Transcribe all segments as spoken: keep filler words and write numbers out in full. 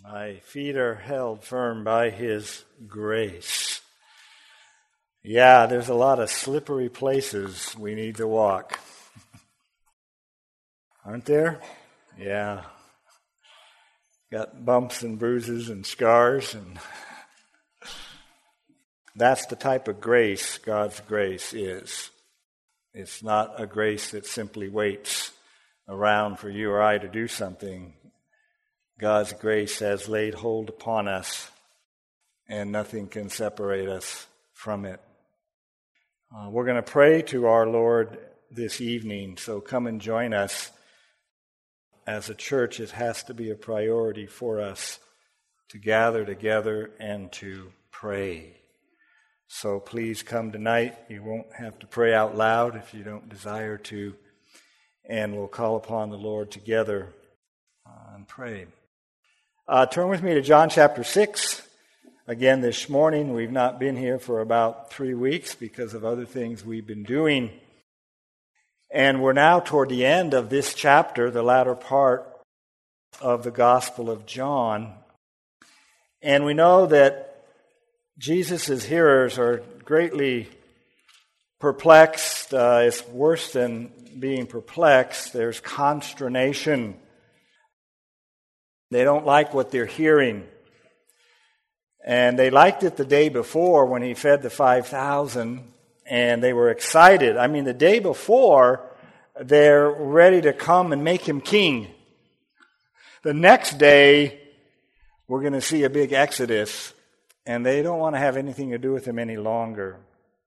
My feet are held firm by His grace. Yeah, there's a lot of slippery places we need to walk. Aren't there? Yeah. Got bumps and bruises and scars, and that's the type of grace God's grace is. It's not a grace that simply waits around for you or I to do something. God's grace has laid hold upon us, and nothing can separate us from it. Uh, we're going to pray to our Lord this evening, so come and join us. As a church, it has to be a priority for us to gather together and to pray. So please come tonight. You won't have to pray out loud if you don't desire to, and we'll call upon the Lord together uh, and pray. Uh, turn with me to John chapter six. Again, this morning, we've not been here for about three weeks because of other things we've been doing. And we're now toward the end of this chapter, the latter part of the Gospel of John. And we know that Jesus' hearers are greatly perplexed. Uh, it's worse than being perplexed. There's consternation. They don't like what they're hearing. And they liked it the day before when he fed the five thousand, and they were excited. I mean, the day before, they're ready to come and make him king. The next day, we're going to see a big exodus, and they don't want to have anything to do with him any longer.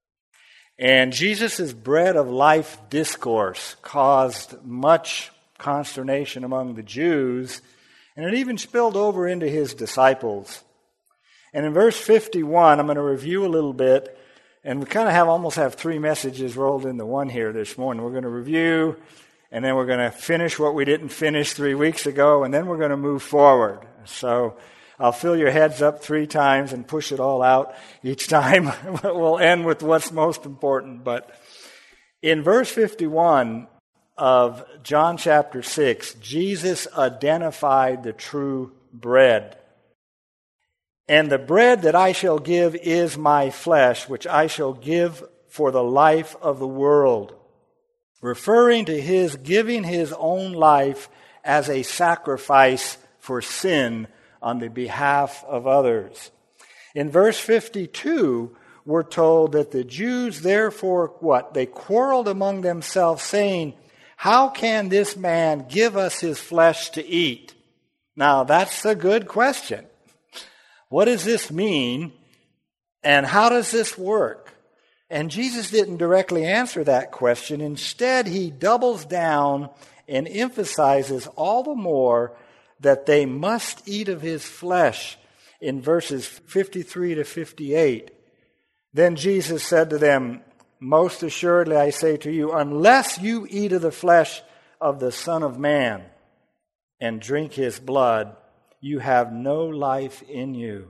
And Jesus' bread of life discourse caused much consternation among the Jews, and it even spilled over into his disciples. And in verse fifty-one, I'm going to review a little bit, and we kind of have almost have three messages rolled into one here this morning. We're going to review, and then we're going to finish what we didn't finish three weeks ago, and then we're going to move forward. So I'll fill your heads up three times and push it all out each time. We'll end with what's most important. But in verse fifty-one of John chapter six, Jesus identified the true bread. And the bread that I shall give is my flesh, which I shall give for the life of the world. Referring to his giving his own life as a sacrifice for sin on the behalf of others. In verse fifty-two, we're told that the Jews therefore, what? They quarreled among themselves, saying, "How can this man give us his flesh to eat?" Now, that's a good question. What does this mean, and how does this work? And Jesus didn't directly answer that question. Instead, he doubles down and emphasizes all the more that they must eat of his flesh in verses fifty-three to fifty-eight. Then Jesus said to them, "Most assuredly I say to you, unless you eat of the flesh of the Son of Man and drink his blood, you have no life in you."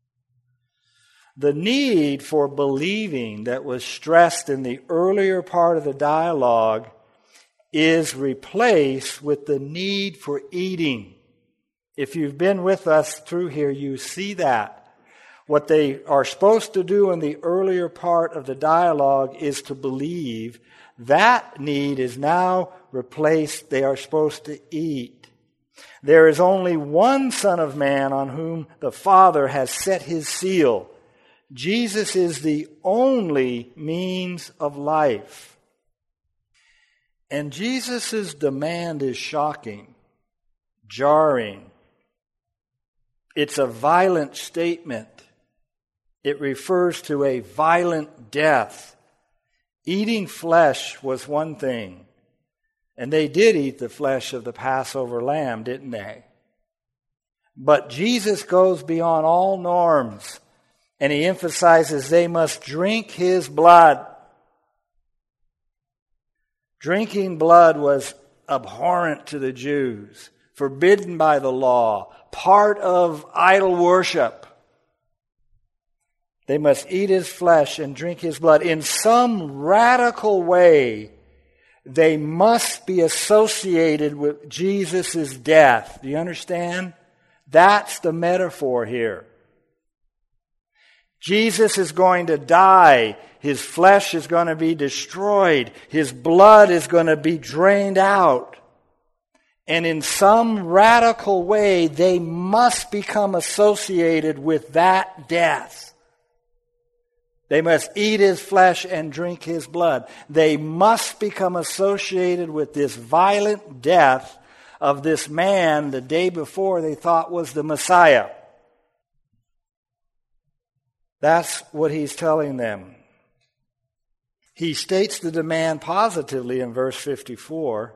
The need for believing that was stressed in the earlier part of the dialogue is replaced with the need for eating. If you've been with us through here, you see that. What they are supposed to do in the earlier part of the dialogue is to believe. That need is now replaced. They are supposed to eat. There is only one Son of Man on whom the Father has set his seal. Jesus is the only means of life. And Jesus' demand is shocking, jarring. It's a violent statement. It refers to a violent death. Eating flesh was one thing. And they did eat the flesh of the Passover lamb, didn't they? But Jesus goes beyond all norms, and he emphasizes they must drink his blood. Drinking blood was abhorrent to the Jews, forbidden by the law, part of idol worship. They must eat his flesh and drink his blood. In some radical way, they must be associated with Jesus' death. Do you understand? That's the metaphor here. Jesus is going to die. His flesh is going to be destroyed. His blood is going to be drained out. And in some radical way, they must become associated with that death. They must eat his flesh and drink his blood. They must become associated with this violent death of this man the day before they thought was the Messiah. That's what he's telling them. He states the demand positively in verse fifty-four.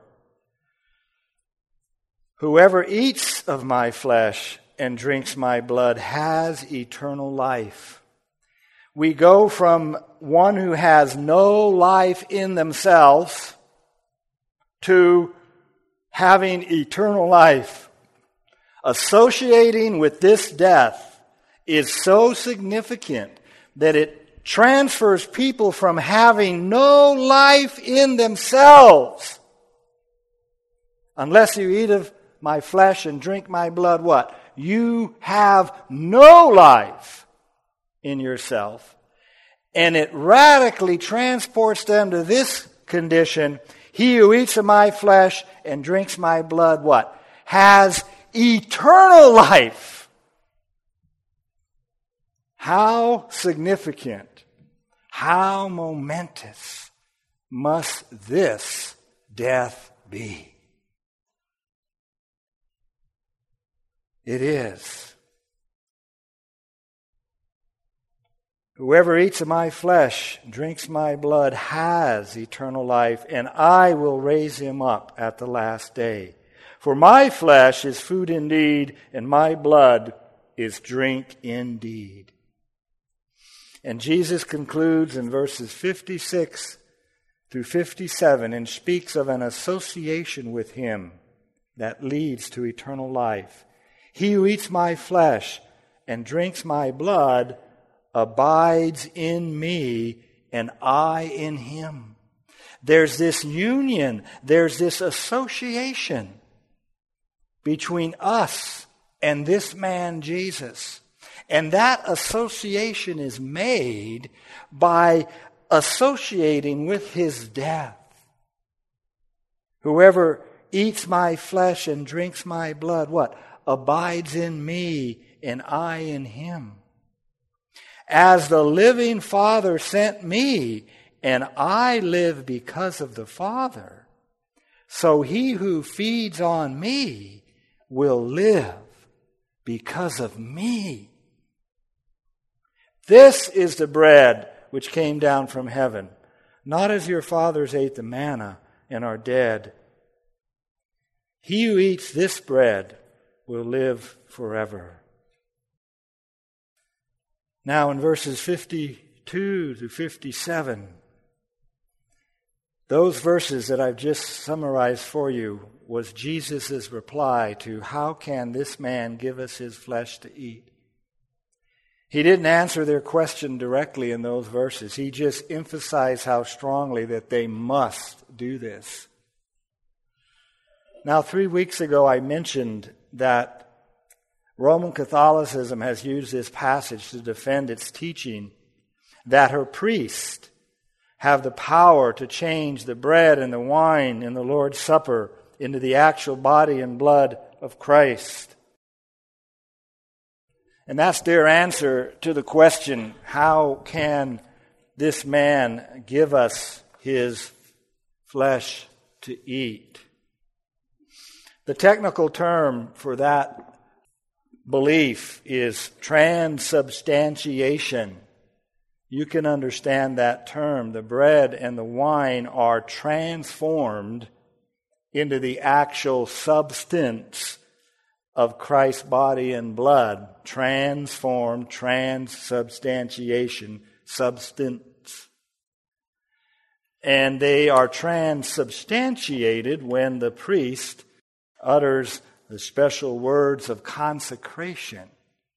Whoever eats of my flesh and drinks my blood has eternal life. We go from one who has no life in themselves to having eternal life. Associating with this death is so significant that it transfers people from having no life in themselves. Unless you eat of my flesh and drink my blood, what? You have no life in yourself. And it radically transports them to this condition. He who eats of my flesh and drinks my blood, what? Has eternal life. How significant, how momentous must this death be? It is. Whoever eats of my flesh, drinks my blood, has eternal life, and I will raise him up at the last day. For my flesh is food indeed, and my blood is drink indeed. And Jesus concludes in verses fifty-six through fifty-seven and speaks of an association with him that leads to eternal life. He who eats my flesh and drinks my blood abides in me, and I in him. There's this union, there's this association between us and this man Jesus. And that association is made by associating with his death. Whoever eats my flesh and drinks my blood, what? Abides in me, and I in him. As the living Father sent me, and I live because of the Father, so he who feeds on me will live because of me. This is the bread which came down from heaven, not as your fathers ate the manna and are dead. He who eats this bread will live forever. Now in verses fifty-two to fifty-seven, those verses that I've just summarized for you was Jesus' reply to how can this man give us his flesh to eat? He didn't answer their question directly in those verses. He just emphasized how strongly that they must do this. Now, three weeks ago I mentioned that Roman Catholicism has used this passage to defend its teaching that her priests have the power to change the bread and the wine in the Lord's Supper into the actual body and blood of Christ. And that's their answer to the question, how can this man give us his flesh to eat? The technical term for that belief is transubstantiation. You can understand that term. The bread and the wine are transformed into the actual substance of Christ's body and blood. Transformed, transubstantiation, substance. And they are transubstantiated when the priest utters the special words of consecration.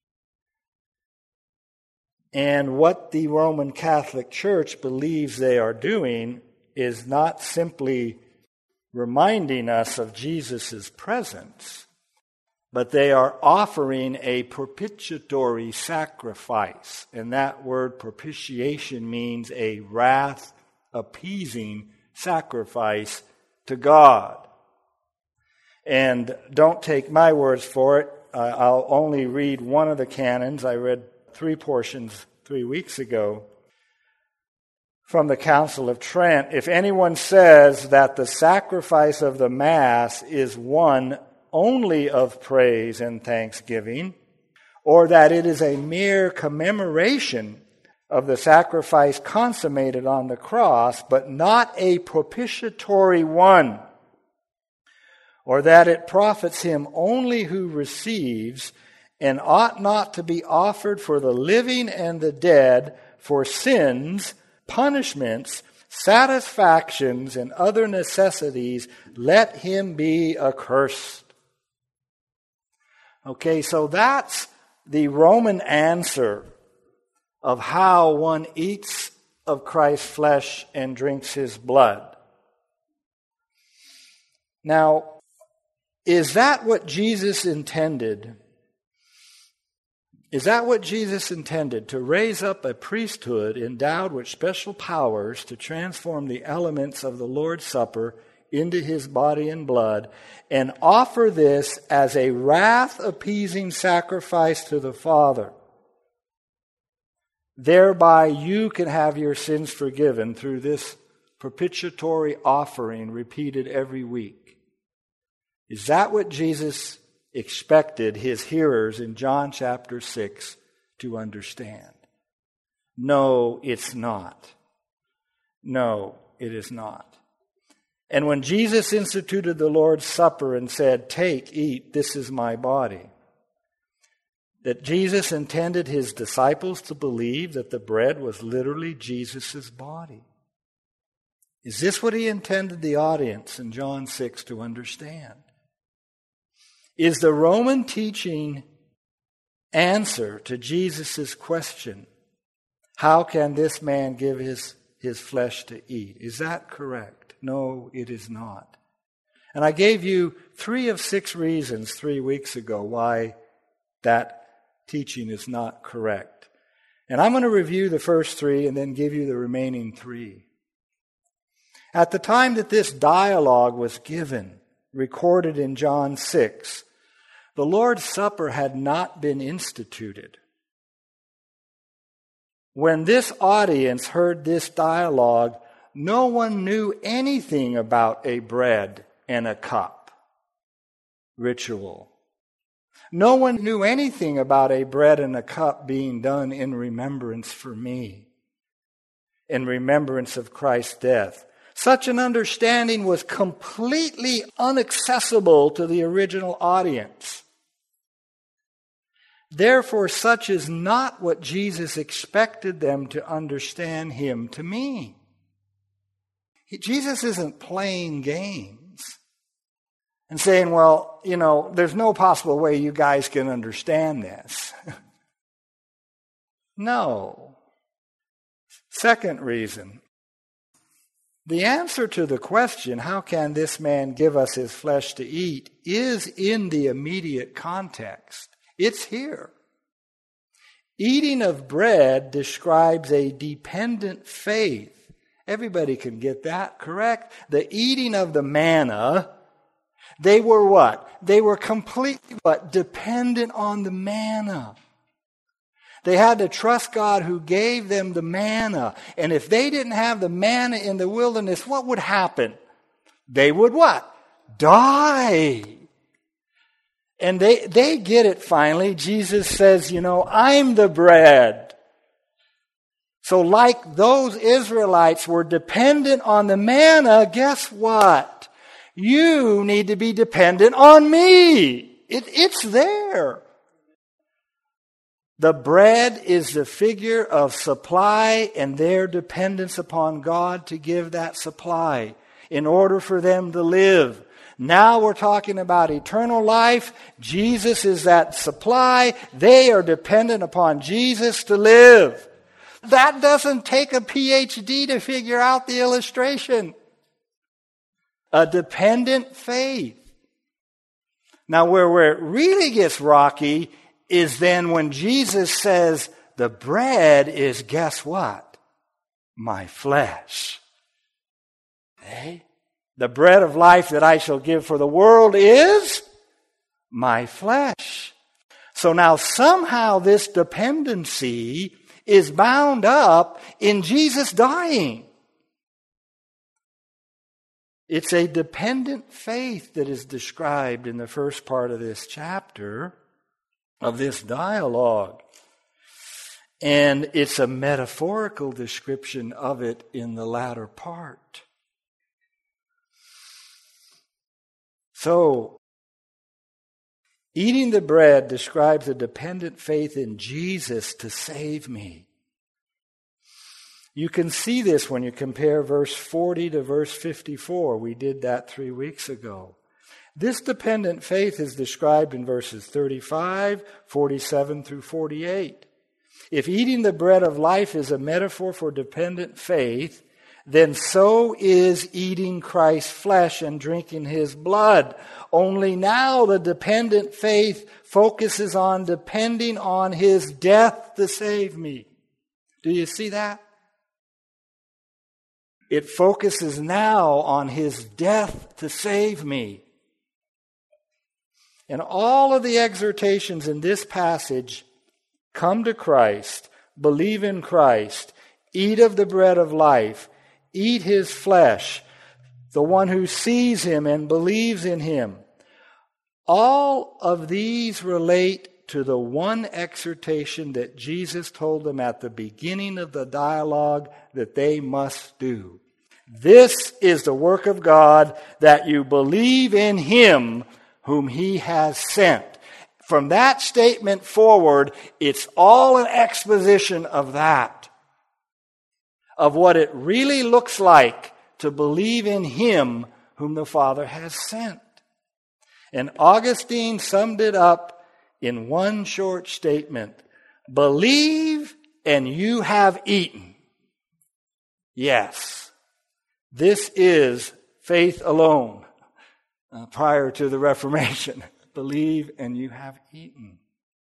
And what the Roman Catholic Church believes they are doing is not simply reminding us of Jesus' presence, but they are offering a propitiatory sacrifice. And that word propitiation means a wrath-appeasing sacrifice to God. And don't take my words for it. Uh, I'll only read one of the canons. I read three portions three weeks ago from the Council of Trent. If anyone says that the sacrifice of the Mass is one only of praise and thanksgiving, or that it is a mere commemoration of the sacrifice consummated on the cross, but not a propitiatory one, or that it profits him only who receives, and ought not to be offered for the living and the dead, for sins, punishments, satisfactions, and other necessities, let him be accursed. Okay, so that's the Roman answer of how one eats of Christ's flesh and drinks his blood. Now, is that what Jesus intended? Is that what Jesus intended? To raise up a priesthood endowed with special powers to transform the elements of the Lord's Supper into his body and blood, and offer this as a wrath-appeasing sacrifice to the Father. Thereby you can have your sins forgiven through this propitiatory offering repeated every week. Is that what Jesus expected his hearers in John chapter six to understand? No, it's not. No, it is not. And when Jesus instituted the Lord's Supper and said, "Take, eat, this is my body," that Jesus intended his disciples to believe that the bread was literally Jesus' body. Is this what he intended the audience in John six to understand? Is the Roman teaching answer to Jesus' question, how can this man give his, his flesh to eat? Is that correct? No, it is not. And I gave you three of six reasons three weeks ago why that teaching is not correct. And I'm going to review the first three and then give you the remaining three. At the time that this dialogue was given, recorded in John six, the Lord's Supper had not been instituted. When this audience heard this dialogue, no one knew anything about a bread and a cup ritual. No one knew anything about a bread and a cup being done in remembrance for me, in remembrance of Christ's death. Such an understanding was completely inaccessible to the original audience. Therefore, such is not what Jesus expected them to understand him to mean. Jesus isn't playing games and saying, well, you know, there's no possible way you guys can understand this. No. Second reason. The answer to the question, how can this man give us his flesh to eat, is in the immediate context. It's here. Eating of bread describes a dependent faith. Everybody can get that, correct? The eating of the manna, they were what? They were completely what? Dependent on the manna. They had to trust God who gave them the manna. And if they didn't have the manna in the wilderness, what would happen? They would what? Die. And they, they get it finally. Jesus says, you know, I'm the bread. So like those Israelites were dependent on the manna, guess what? You need to be dependent on me. It, it's there. The bread is the figure of supply and their dependence upon God to give that supply in order for them to live. Now we're talking about eternal life. Jesus is that supply. They are dependent upon Jesus to live. That doesn't take a P H D to figure out the illustration. A dependent faith. Now, where, where it really gets rocky is then when Jesus says, the bread is, guess what? My flesh. Eh? The bread of life that I shall give for the world is my flesh. So now somehow this dependency is bound up in Jesus dying. It's a dependent faith that is described in the first part of this chapter, of this dialogue. And it's a metaphorical description of it in the latter part. So, eating the bread describes a dependent faith in Jesus to save me. You can see this when you compare verse forty to verse fifty-four. We did that three weeks ago. This dependent faith is described in verses thirty-five, forty-seven through forty-eight. If eating the bread of life is a metaphor for dependent faith, then so is eating Christ's flesh and drinking his blood. Only now the dependent faith focuses on depending on his death to save me. Do you see that? It focuses now on his death to save me. And all of the exhortations in this passage, come to Christ, believe in Christ, eat of the bread of life, eat his flesh, the one who sees him and believes in him. All of these relate to the one exhortation that Jesus told them at the beginning of the dialogue that they must do. This is the work of God, that you believe in him whom he has sent. From that statement forward, it's all an exposition of that, of what it really looks like to believe in him whom the Father has sent. And Augustine summed it up in one short statement: believe and you have eaten. Yes, this is faith alone uh, prior to the Reformation. Believe and you have eaten.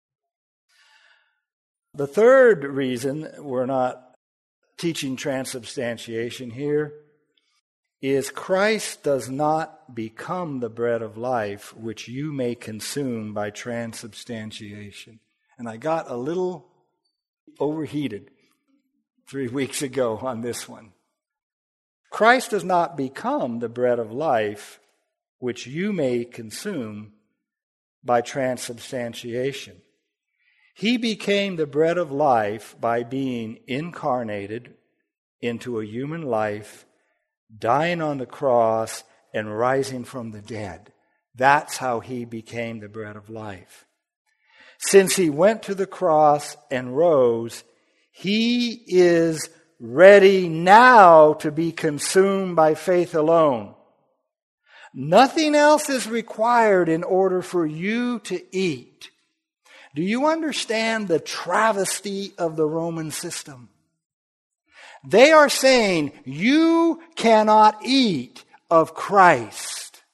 The third reason we're not teaching transubstantiation here is Christ does not become the bread of life which you may consume by transubstantiation. And I got a little overheated three weeks ago on this one. Christ does not become the bread of life which you may consume by transubstantiation. He became the bread of life by being incarnated into a human life, dying on the cross, and rising from the dead. That's how he became the bread of life. Since he went to the cross and rose, he is ready now to be consumed by faith alone. Nothing else is required in order for you to eat. Do you understand the travesty of the Roman system? They are saying you cannot eat of Christ,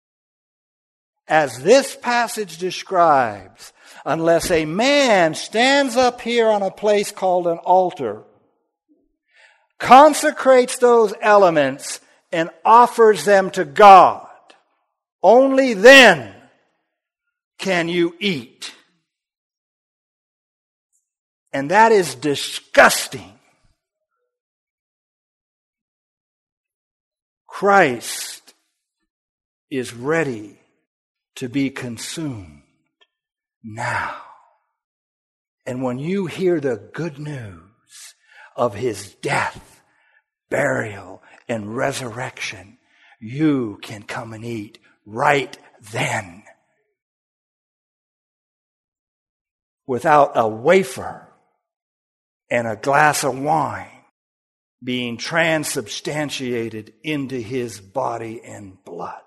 as this passage describes, unless a man stands up here on a place called an altar, consecrates those elements, and offers them to God. Only then can you eat. And that is disgusting. Christ is ready to be consumed now. And when you hear the good news of his death, burial, and resurrection, you can come and eat right then, without a wafer and a glass of wine being transubstantiated into his body and blood.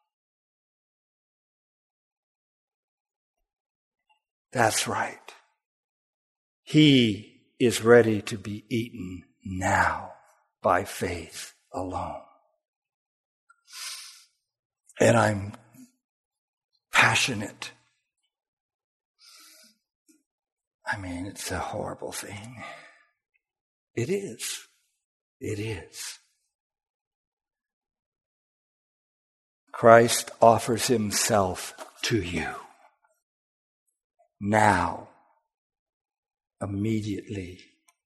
That's right. He is ready to be eaten now by faith alone. And I'm passionate. I mean, it's a horrible thing. It is. It is. Christ offers himself to you. Now. Immediately.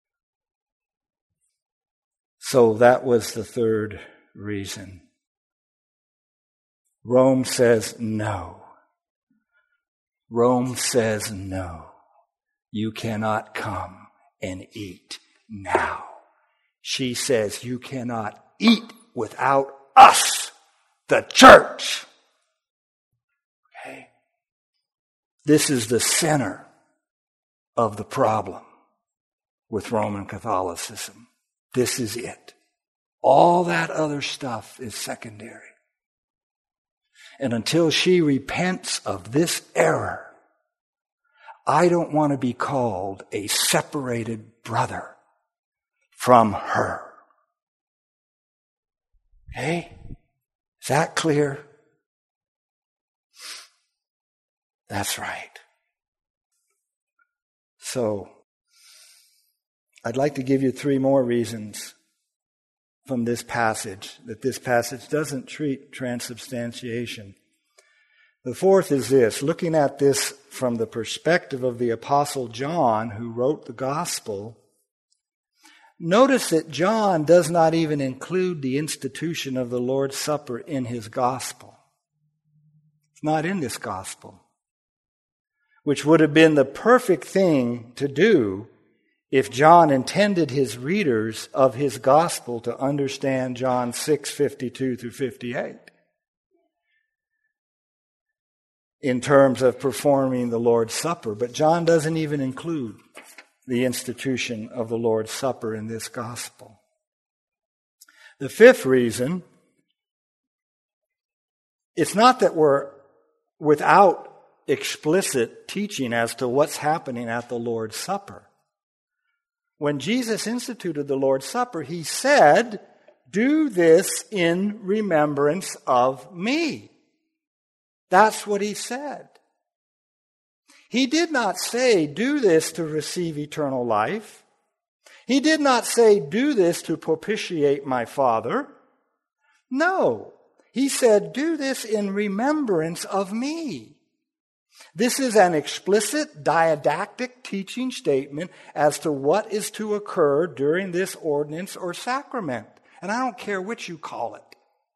So that was the third reason. Rome says no. Rome says no. You cannot come and eat now. She says you cannot eat without us, the church. Okay? This is the center of the problem with Roman Catholicism. This is it. All that other stuff is secondary. And until she repents of this error, I don't want to be called a separated brother from her. Okay? Is that clear? That's right. So, I'd like to give you three more reasons from this passage, that this passage doesn't treat transubstantiation. The fourth is this, looking at this from the perspective of the Apostle John, who wrote the Gospel, notice that John does not even include the institution of the Lord's Supper in his Gospel. It's not in this Gospel, which would have been the perfect thing to do if John intended his readers of his Gospel to understand John six fifty-two through fifty-eight. In terms of performing the Lord's Supper. But John doesn't even include the institution of the Lord's Supper in this gospel. The fifth reason, it's not that we're without explicit teaching as to what's happening at the Lord's Supper. When Jesus instituted the Lord's Supper, he said, "Do this in remembrance of me." That's what he said. He did not say, "Do this to receive eternal life." He did not say, "Do this to propitiate my Father." No. He said, "Do this in remembrance of me." This is an explicit didactic teaching statement as to what is to occur during this ordinance or sacrament. And I don't care which you call it.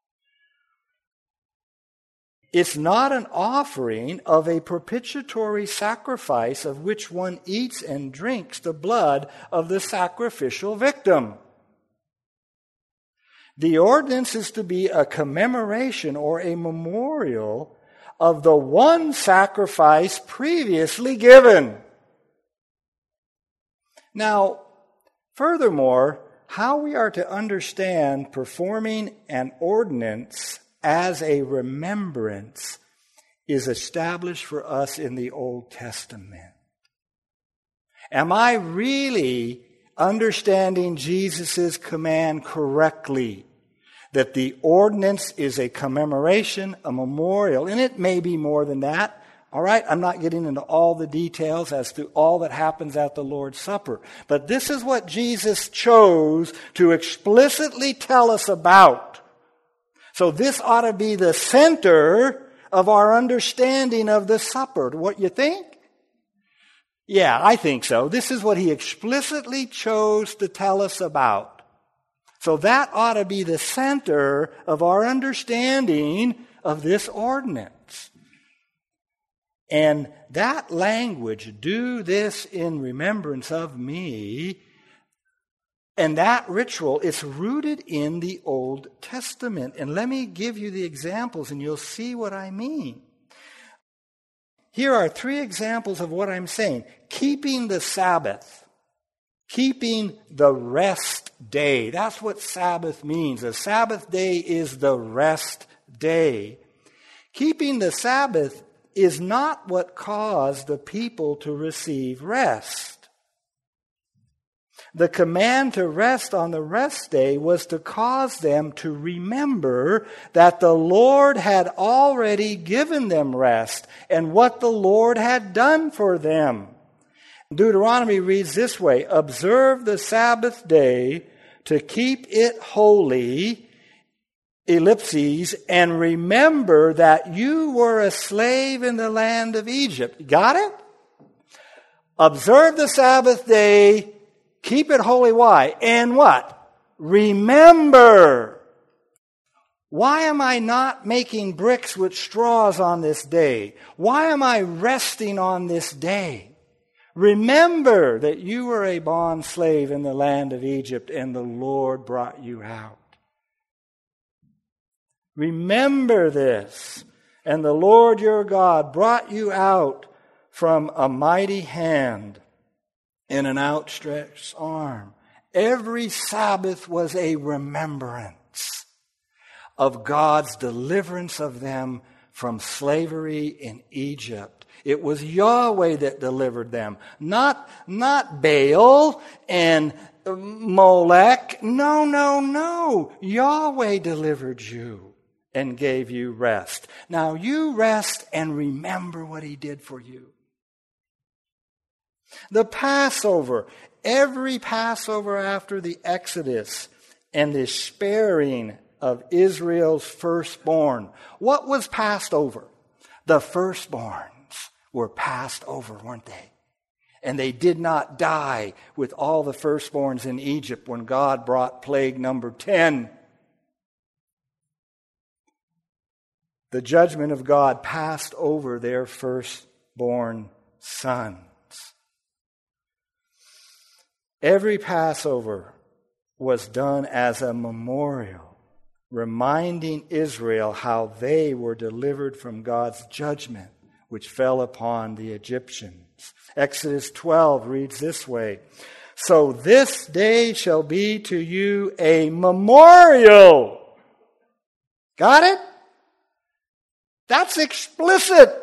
It's not an offering of a propitiatory sacrifice of which one eats and drinks the blood of the sacrificial victim. The ordinance is to be a commemoration or a memorial of the one sacrifice previously given. Now, furthermore, how we are to understand performing an ordinance as a remembrance is established for us in the Old Testament. Am I really understanding Jesus' command correctly? That the ordinance is a commemoration, a memorial, and it may be more than that. All right, I'm not getting into all the details as to all that happens at the Lord's Supper. But this is what Jesus chose to explicitly tell us about. So this ought to be the center of our understanding of the supper. What you think? Yeah, I think so. This is what he explicitly chose to tell us about. So that ought to be the center of our understanding of this ordinance. And that language, "do this in remembrance of me," and that ritual is rooted in the Old Testament. And let me give you the examples and you'll see what I mean. Here are three examples of what I'm saying. Keeping the Sabbath. Keeping the rest day. That's what Sabbath means. A Sabbath day is the rest day. Keeping the Sabbath is not what caused the people to receive rest. The command to rest on the rest day was to cause them to remember that the Lord had already given them rest and what the Lord had done for them. Deuteronomy reads this way, "Observe the Sabbath day to keep it holy, ellipses, and remember that you were a slave in the land of Egypt." Got it? Observe the Sabbath day, keep it holy. Why? And what? Remember. Why am I not making bricks with straws on this day? Why am I resting on this day? Remember that you were a bond slave in the land of Egypt and the Lord brought you out. Remember this. And the Lord your God brought you out from a mighty hand and an outstretched arm. Every Sabbath was a remembrance of God's deliverance of them from slavery in Egypt. It was Yahweh that delivered them, not, not Baal and Molech. No, no, no. Yahweh delivered you and gave you rest. Now you rest and remember what He did for you. The Passover, every Passover after the Exodus and the sparing of Israel's firstborn. What was passed over? The firstborns were passed over, weren't they? And they did not die with all the firstborns in Egypt when God brought plague number ten. The judgment of God passed over their firstborn sons. Every Passover was done as a memorial, reminding Israel how they were delivered from God's judgment, which fell upon the Egyptians. Exodus twelve reads this way, "So this day shall be to you a memorial." Got it? That's explicit.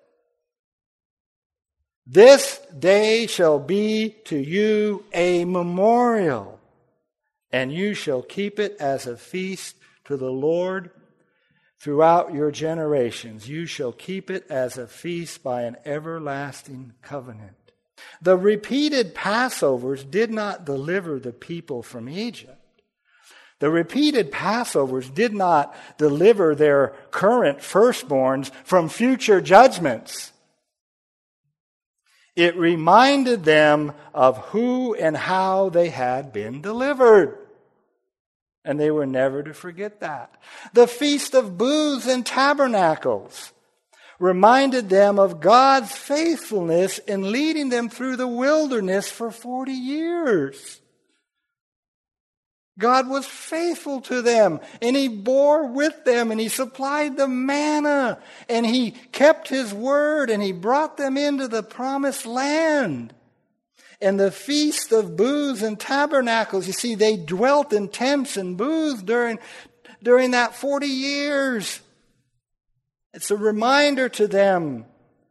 This day shall be to you a memorial, and you shall keep it as a feast to the Lord throughout your generations. You shall keep it as a feast by an everlasting covenant. The repeated Passovers did not deliver the people from Egypt. The repeated Passovers did not deliver their current firstborns from future judgments. It reminded them of who and how they had been delivered. And they were never to forget that. The Feast of Booths and Tabernacles reminded them of God's faithfulness in leading them through the wilderness for forty years. God was faithful to them, and He bore with them, and He supplied the manna, and He kept His word, and He brought them into the promised land. And the Feast of Booths and Tabernacles, you see, they dwelt in tents and booths during, during that forty years. It's a reminder to them,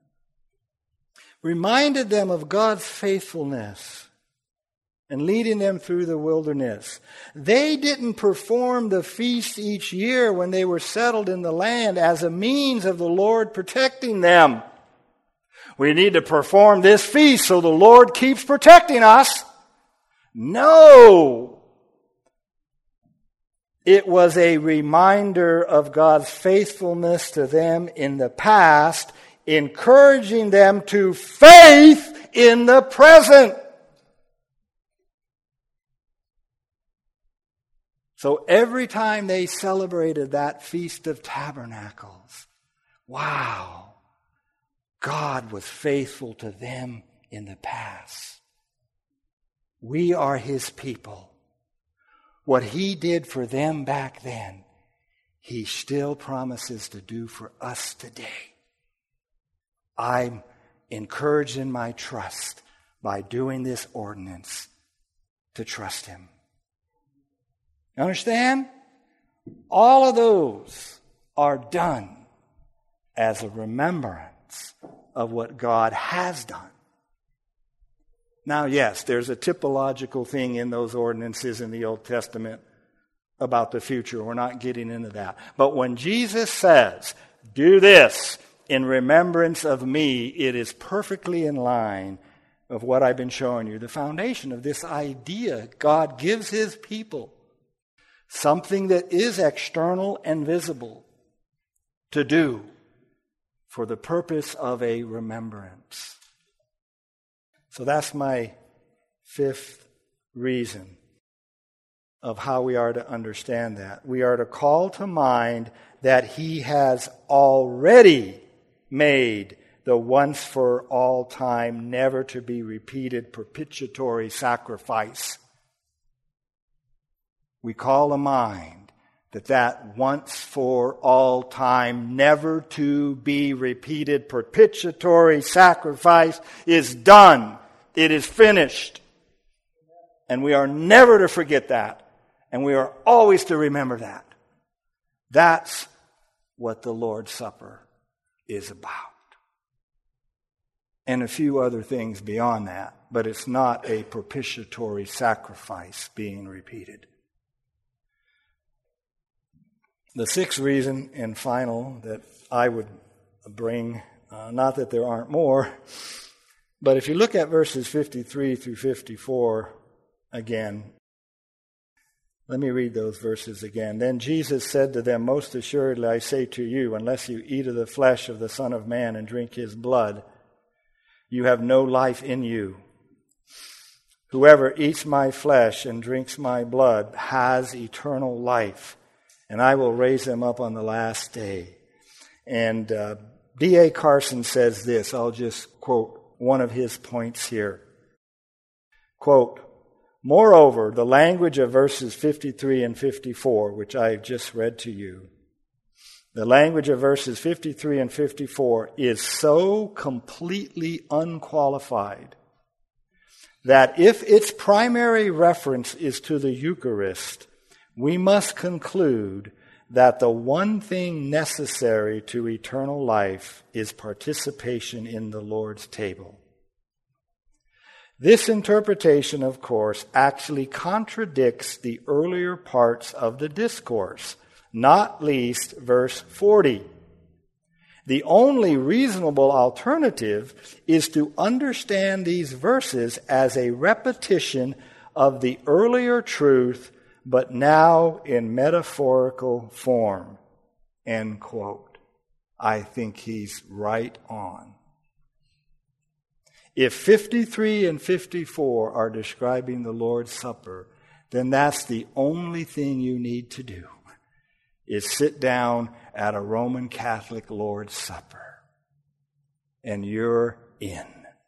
reminded them of God's faithfulness and leading them through the wilderness. They didn't perform the feast each year when they were settled in the land as a means of the Lord protecting them. We need to perform this feast so the Lord keeps protecting us. No! It was a reminder of God's faithfulness to them in the past, encouraging them to faith in the present. So every time they celebrated that Feast of Tabernacles, wow, God was faithful to them in the past. We are His people. What He did for them back then, He still promises to do for us today. I'm encouraging my trust by doing this ordinance to trust Him. You understand? All of those are done as a remembrance of what God has done. Now, yes, there's a typological thing in those ordinances in the Old Testament about the future. We're not getting into that. But when Jesus says, do this in remembrance of me, it is perfectly in line of what I've been showing you. The foundation of this idea, God gives his people something that is external and visible to do for the purpose of a remembrance. So that's my fifth reason of how we are to understand that. We are to call to mind that he has already made the once for all time, never to be repeated propitiatory sacrifice. We call to mind that that once for all time, never to be repeated propitiatory sacrifice is done. It is finished. And we are never to forget that. And we are always to remember that. That's what the Lord's Supper is about. And a few other things beyond that. But it's not a propitiatory sacrifice being repeated. The sixth reason and final that I would bring, uh, not that there aren't more, but if you look at verses fifty-three through fifty-four again, let me read those verses again. Then Jesus said to them, most assuredly I say to you, unless you eat of the flesh of the Son of Man and drink his blood, you have no life in you. Whoever eats my flesh and drinks my blood has eternal life, and I will raise them up on the last day. And uh, D A Carson says this. I'll just quote one of his points here. Quote, moreover, the language of verses fifty-three and fifty-four, which I have just read to you, the language of verses fifty-three and fifty-four is so completely unqualified that if its primary reference is to the Eucharist, we must conclude that the one thing necessary to eternal life is participation in the Lord's table. This interpretation, of course, actually contradicts the earlier parts of the discourse, not least verse forty. The only reasonable alternative is to understand these verses as a repetition of the earlier truth, but now in metaphorical form. End quote. I think he's right on. If fifty-three and fifty-four are describing the Lord's Supper, then that's the only thing you need to do, is sit down at a Roman Catholic Lord's Supper. And you're in.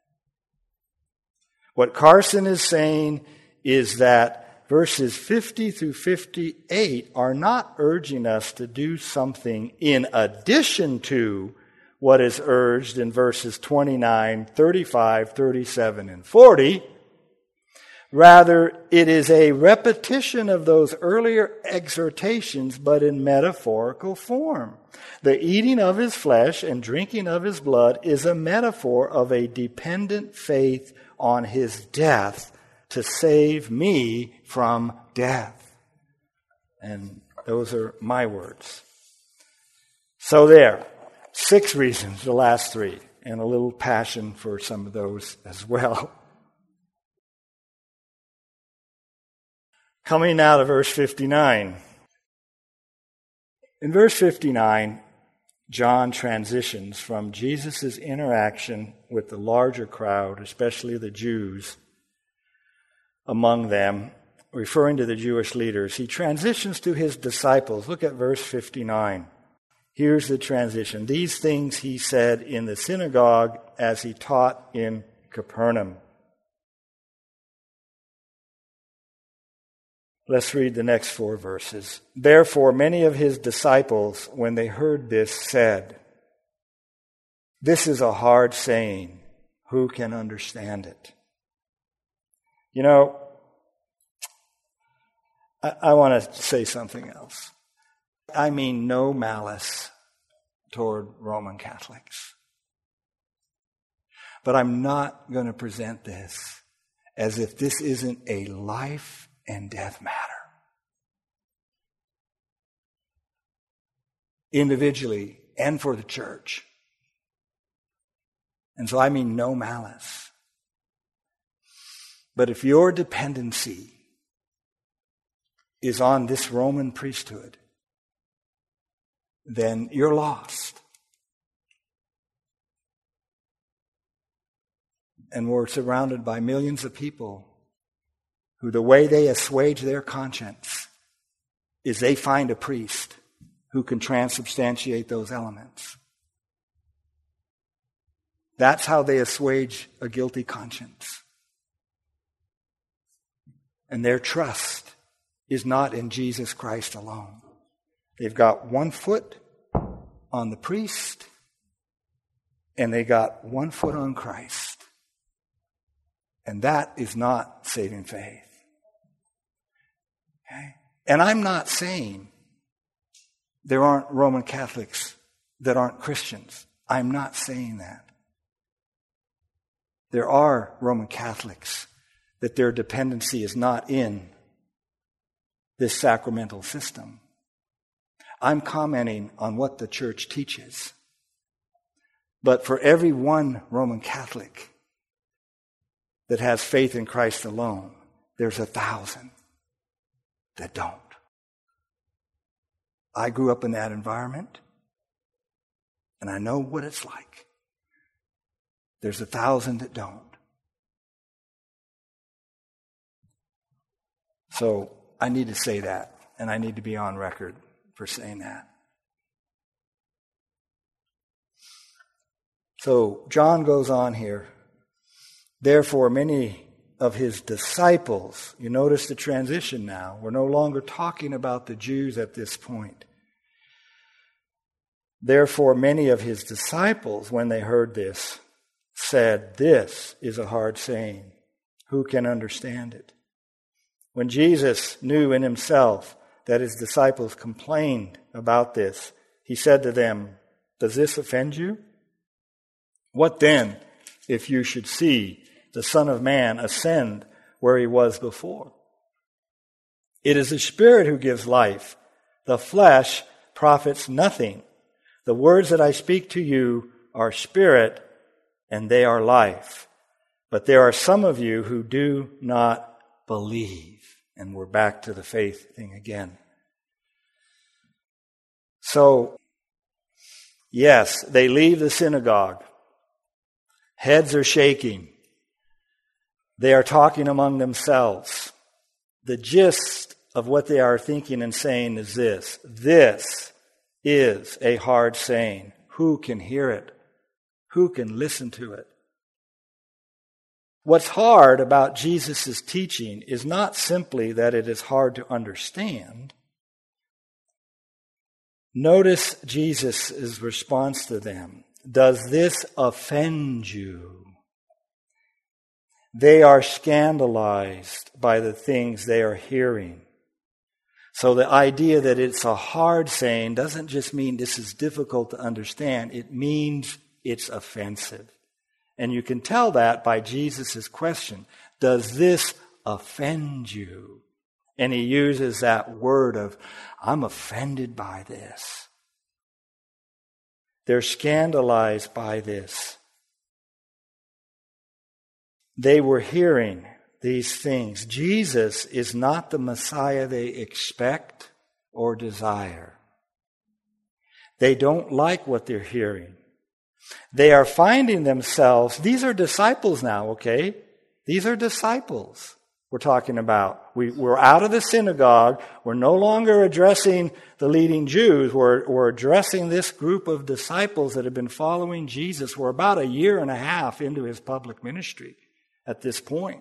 What Carson is saying is that verses fifty through fifty-eight are not urging us to do something in addition to what is urged in verses twenty-nine, thirty-five, thirty-seven, and forty. Rather, it is a repetition of those earlier exhortations, but in metaphorical form. The eating of his flesh and drinking of his blood is a metaphor of a dependent faith on his death to save me from death. And those are my words. So there, six reasons, the last three, and a little passion for some of those as well. Coming now to verse fifty-nine. In verse fifty-nine, John transitions from Jesus' interaction with the larger crowd, especially the Jews among them, referring to the Jewish leaders. He transitions to his disciples. Look at verse fifty-nine. Here's the transition. These things he said in the synagogue as he taught in Capernaum. Let's read the next four verses. Therefore, many of his disciples, when they heard this, said, "This is a hard saying. Who can understand it?" You know, I, I want to say something else. I mean no malice toward Roman Catholics. But I'm not going to present this as if this isn't a life and death matter. Individually and for the church. And so I mean no malice. But if your dependency is on this Roman priesthood, then you're lost. And we're surrounded by millions of people who the way they assuage their conscience is they find a priest who can transubstantiate those elements. That's how they assuage a guilty conscience. And their trust is not in Jesus Christ alone. They've got one foot on the priest, and they got one foot on Christ. And that is not saving faith. Okay? And I'm not saying there aren't Roman Catholics that aren't Christians. I'm not saying that. There are Roman Catholics that their dependency is not in this sacramental system. I'm commenting on what the church teaches. But for every one Roman Catholic that has faith in Christ alone, there's a thousand that don't. I grew up in that environment, and I know what it's like. There's a thousand that don't. So I need to say that, and I need to be on record for saying that. So John goes on here. Therefore, many of his disciples, you notice the transition now. We're no longer talking about the Jews at this point. Therefore, many of his disciples, when they heard this, said, "This is a hard saying. Who can understand it?" When Jesus knew in himself that his disciples complained about this, he said to them, "Does this offend you? What then if you should see the Son of Man ascend where he was before? It is the Spirit who gives life. The flesh profits nothing. The words that I speak to you are spirit, and they are life. But there are some of you who do not believe." And we're back to the faith thing again. So, yes, they leave the synagogue. Heads are shaking. They are talking among themselves. The gist of what they are thinking and saying is this: this is a hard saying. Who can hear it? Who can listen to it? What's hard about Jesus' teaching is not simply that it is hard to understand. Notice Jesus' response to them. Does this offend you? They are scandalized by the things they are hearing. So the idea that it's a hard saying doesn't just mean this is difficult to understand. It means it's offensive. And you can tell that by Jesus' question. Does this offend you? And he uses that word of, I'm offended by this. They're scandalized by this. They were hearing these things. Jesus is not the Messiah they expect or desire. They don't like what they're hearing. They are finding themselves, these are disciples now, okay? These are disciples we're talking about. We, we're out of the synagogue. We're no longer addressing the leading Jews. We're, we're addressing this group of disciples that have been following Jesus. We're about a year and a half into his public ministry at this point.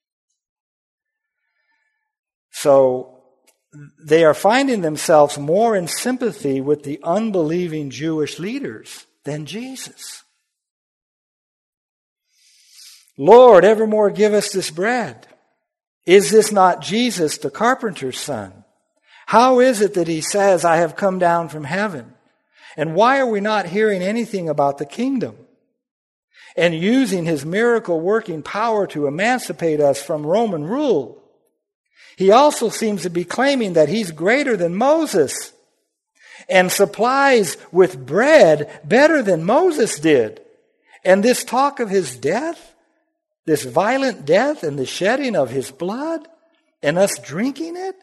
So they are finding themselves more in sympathy with the unbelieving Jewish leaders than Jesus. Lord, evermore give us this bread. Is this not Jesus, the carpenter's son? How is it that he says, I have come down from heaven? And why are we not hearing anything about the kingdom? and using his miracle-working power to emancipate us from Roman rule. He also seems to be claiming that he's greater than Moses and supplies with bread better than Moses did. And this talk of his death, this violent death and the shedding of his blood, and us drinking it?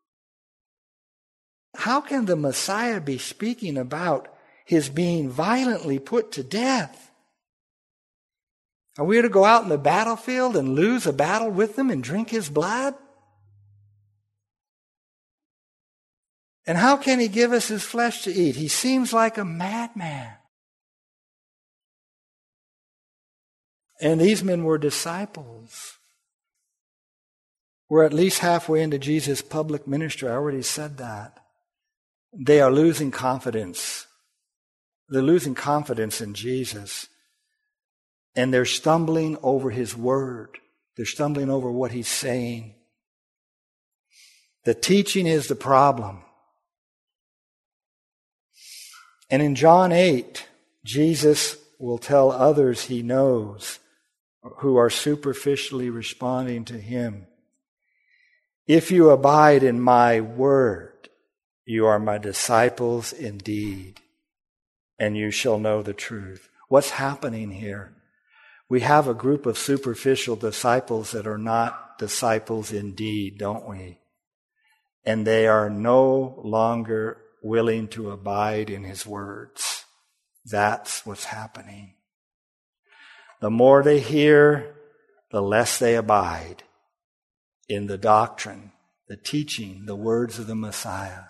How can the Messiah be speaking about his being violently put to death? Are we to go out in the battlefield and lose a battle with him and drink his blood? And how can he give us his flesh to eat? He seems like a madman. And these men were disciples. We're at least halfway into Jesus' public ministry. I already said that. They are losing confidence. They're losing confidence in Jesus. And they're stumbling over his word. They're stumbling over what he's saying. The teaching is the problem. And in John eight, Jesus will tell others he knows who are superficially responding to him, "If you abide in my word, you are my disciples indeed, and you shall know the truth." What's happening here? We have a group of superficial disciples that are not disciples indeed, don't we? And they are no longer willing to abide in his words. That's what's happening. The more they hear, the less they abide in the doctrine, the teaching, the words of the Messiah.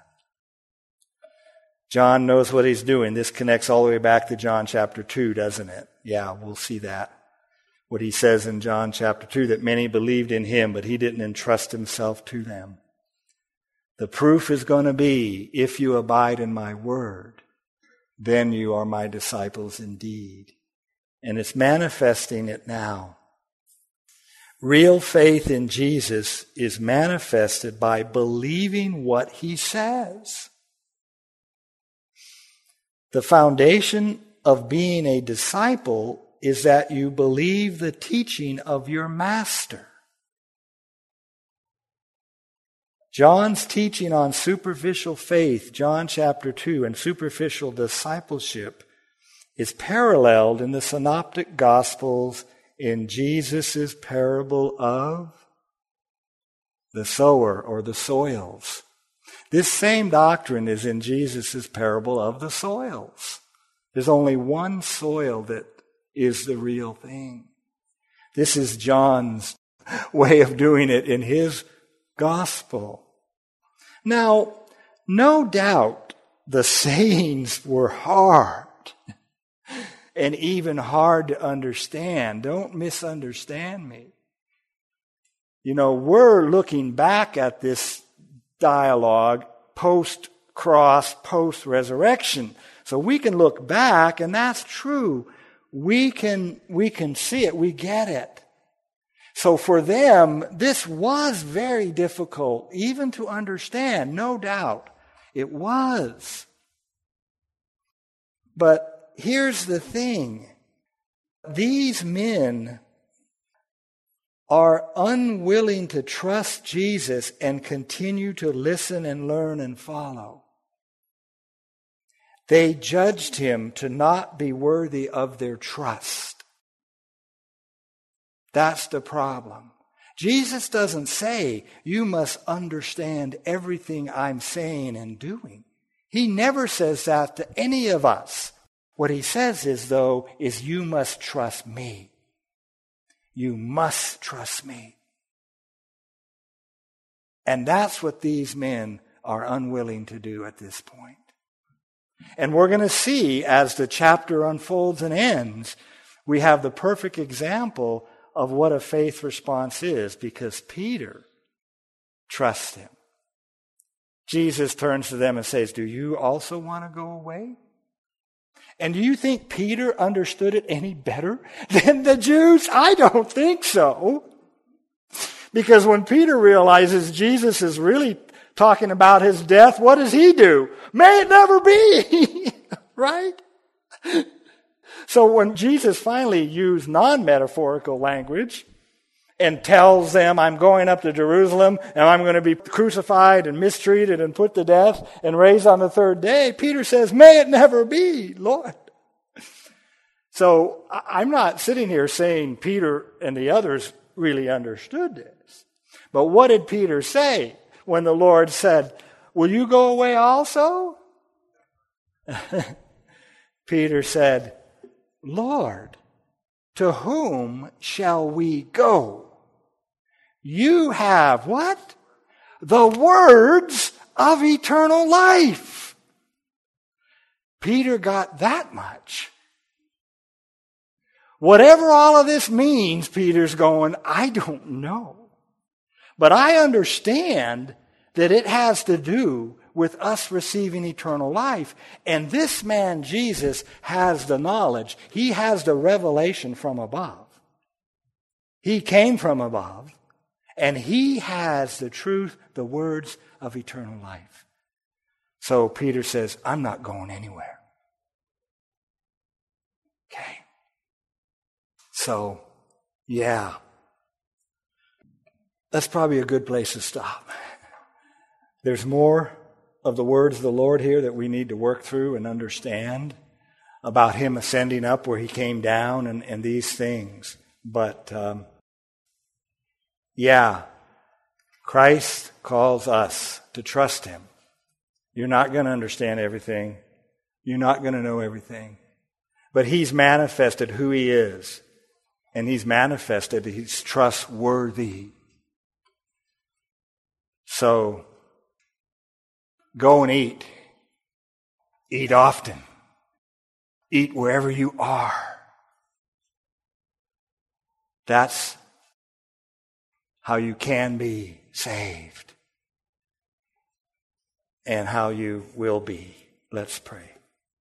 John knows what he's doing. This connects all the way back to John chapter two, doesn't it? Yeah, we'll see that. What he says in John chapter two, that many believed in him, but he didn't entrust himself to them. The proof is going to be, if you abide in my word, then you are my disciples indeed. And it's manifesting it now. Real faith in Jesus is manifested by believing what he says. The foundation of being a disciple is that you believe the teaching of your master. John's teaching on superficial faith, John chapter two, and superficial discipleship is paralleled in the synoptic gospels in Jesus' parable of the sower or the soils. This same doctrine is in Jesus' parable of the soils. There's only one soil that is the real thing. This is John's way of doing it in his gospel. Now, no doubt the sayings were hard and even hard to understand. Don't misunderstand me. You know, we're looking back at this dialogue post-cross, post-resurrection. So we can look back, and that's true. We can, we can see it. We get it. So for them, this was very difficult, even to understand, no doubt. It was. But here's the thing. These men are unwilling to trust Jesus and continue to listen and learn and follow. They judged him to not be worthy of their trust. That's the problem. Jesus doesn't say, you must understand everything I'm saying and doing. He never says that to any of us. What he says is, though, is you must trust me. You must trust me. And that's what these men are unwilling to do at this point. And we're going to see, as the chapter unfolds and ends, we have the perfect example of what a faith response is, because Peter trusts him. Jesus turns to them and says, do you also want to go away? And do you think Peter understood it any better than the Jews? I don't think so. Because when Peter realizes Jesus is really talking about his death, what does he do? May it never be! Right? So when Jesus finally used non-metaphorical language and tells them, I'm going up to Jerusalem and I'm going to be crucified and mistreated and put to death and raised on the third day, Peter says, may it never be, Lord. So I'm not sitting here saying Peter and the others really understood this. But what did Peter say when the Lord said, will you go away also? Peter said, Lord, to whom shall we go? You have what? The words of eternal life. Peter got that much. Whatever all of this means, Peter's going, I don't know. But I understand that it has to do with us receiving eternal life. And this man, Jesus, has the knowledge. He has the revelation from above. He came from above. And he has the truth, the words of eternal life. So Peter says, I'm not going anywhere. Okay. So, yeah. That's probably a good place to stop. There's more of the words of the Lord here that we need to work through and understand about him ascending up where he came down and, and these things. But, um, yeah, Christ calls us to trust him. You're not going to understand everything. You're not going to know everything. But he's manifested who he is. And he's manifested he's trustworthy. So, go and eat. Eat often. Eat wherever you are. That's how you can be saved. And how you will be. Let's pray.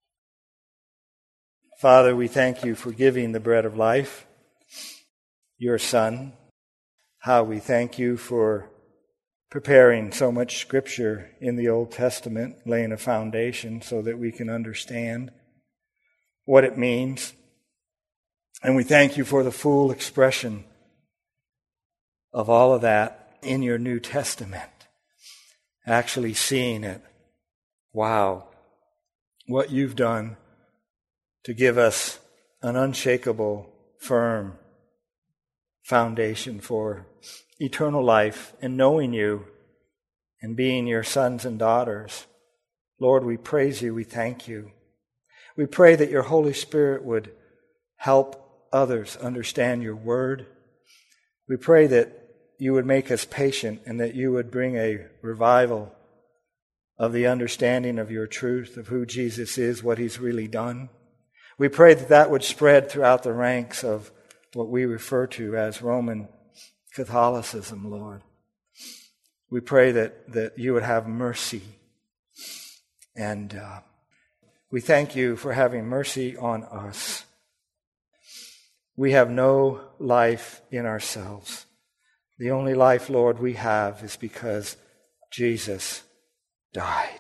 Father, we thank you for giving the bread of life, your Son. How we thank you for preparing so much Scripture in the Old Testament, laying a foundation so that we can understand what it means. And we thank you for the full expression of all of that in your New Testament. Actually seeing it. Wow. What you've done to give us an unshakable, firm foundation for eternal life and knowing you and being your sons and daughters. Lord, we praise you. We thank you. We pray that your Holy Spirit would help others understand your word. We pray that you would make us patient and that you would bring a revival of the understanding of your truth, of who Jesus is, what he's really done. We pray that that would spread throughout the ranks of what we refer to as Roman Catholicism, Lord. We pray that, that you would have mercy. And uh, we thank you for having mercy on us. We have no life in ourselves. The only life, Lord, we have is because Jesus died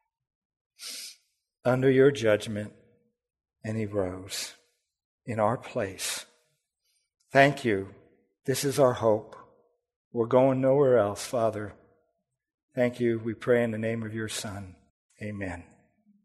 under your judgment and he rose in our place. Thank you. This is our hope. We're going nowhere else, Father. Thank you. We pray in the name of your Son. Amen.